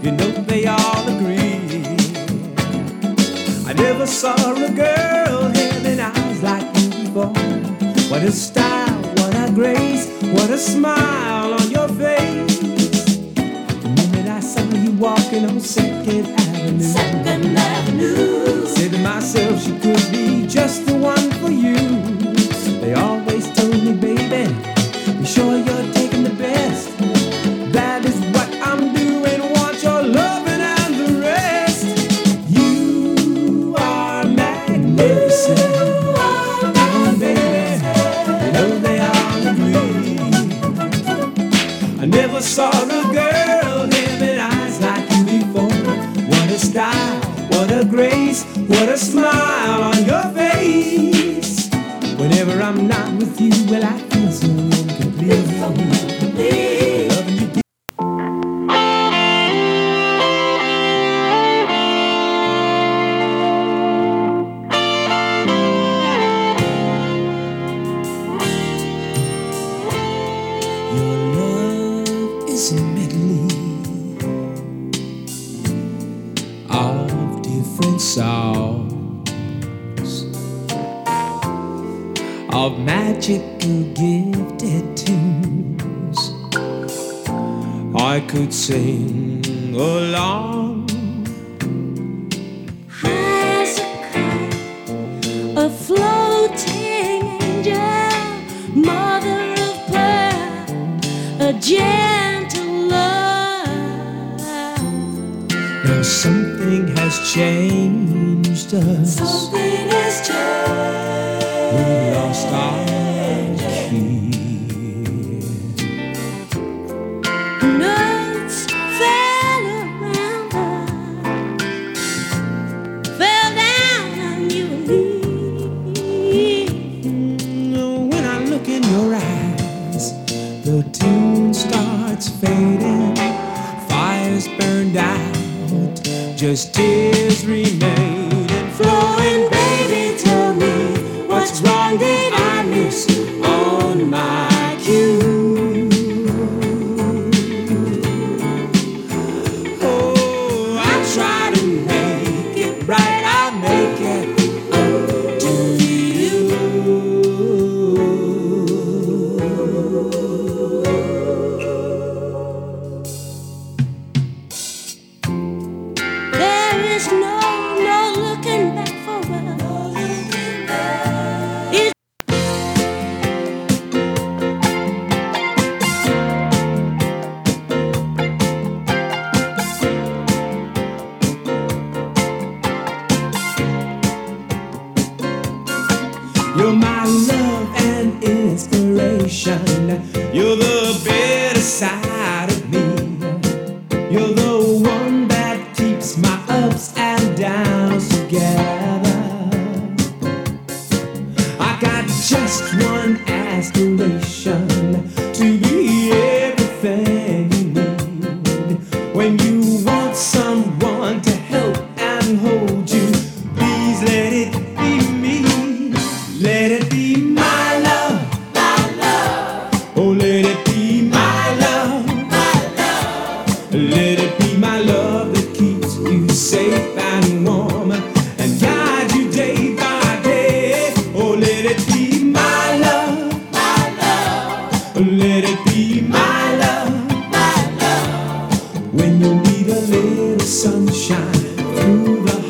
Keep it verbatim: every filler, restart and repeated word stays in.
You know they all agree. I never saw a girl having eyes like you before. What a style, what a grace, what a smile on your face. The minute I saw you walking on Second Avenue, Second Avenue, said to myself she could be just the one for you. They always told me, baby, be sure you're taking the best. That is what I'm doing, want your loving and the rest. You are magnificent. you are Oh, baby, you know they all agree. I never saw a girl having eyes like you before. What a style, what a grace, what a smile on your face. Whenever I'm not with you, well, I feel so incomplete. Loving you. Your love is a medley of different songs, of magical gifted tunes. I could sing along high as a kite, a floating angel, mother of pearl, a gentle love. now. Something has changed us. Something has changed. We lost our key. Notes fell around us, fell down on you and me. When I look in your eyes, the tune starts fading. Fires burned out, just tears remain and flowing. Baby, tell me what's wrong? Did I miss on my cue? Oh, I try to make it right. I'll make it up to you. There is no, no looking back for us. It's You're my love and inspiration. You're the better side of me. You're the one that keeps my ups and downs together. I got just one aspiration, to be everything you need. When you want someone to help and hold you, please let it be me. Let it be my love, my love. Oh, let it be my love, my love. Let it be my love that keeps you safe and warm and guide you day by day. Oh, let it be my love, my love. Let it be my love, my love. When you need a little sunshine through the